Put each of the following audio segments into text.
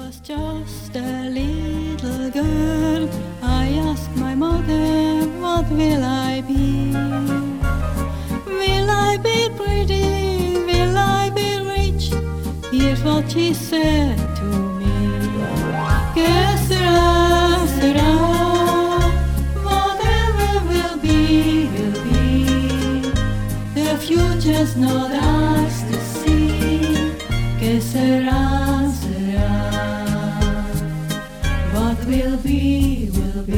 was just a little girl, I asked my mother, what will I be? Will I be pretty? Will I be rich? Here's what she said to me. Que sera, sera, whatever will be, will be. The future's not ours to see. Que sera, sera, what will be, will be.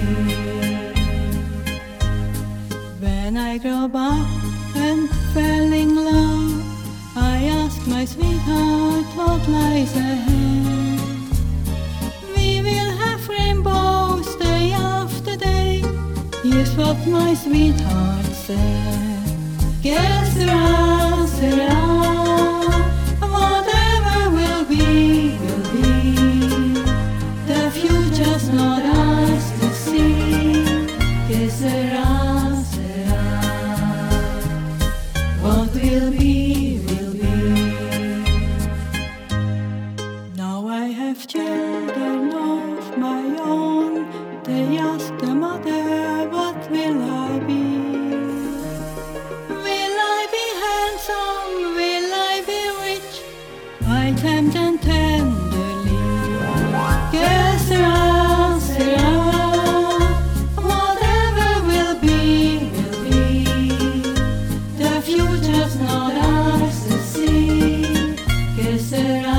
When I grow up and fell in love, I asked my sweetheart what lies ahead. We will have rainbows day after day. Here's what my sweetheart said. Que sera, sera, whatever will be, will be. The future's not ours to see. Que sera, sera, what will be, will be. Now I have children of my own. They ask the mother, what will I be? Will I be handsome? Will I be rich? I tempt and tenderly. Que sera, sera, whatever will be, will be. The future's not ours to see. Que sera,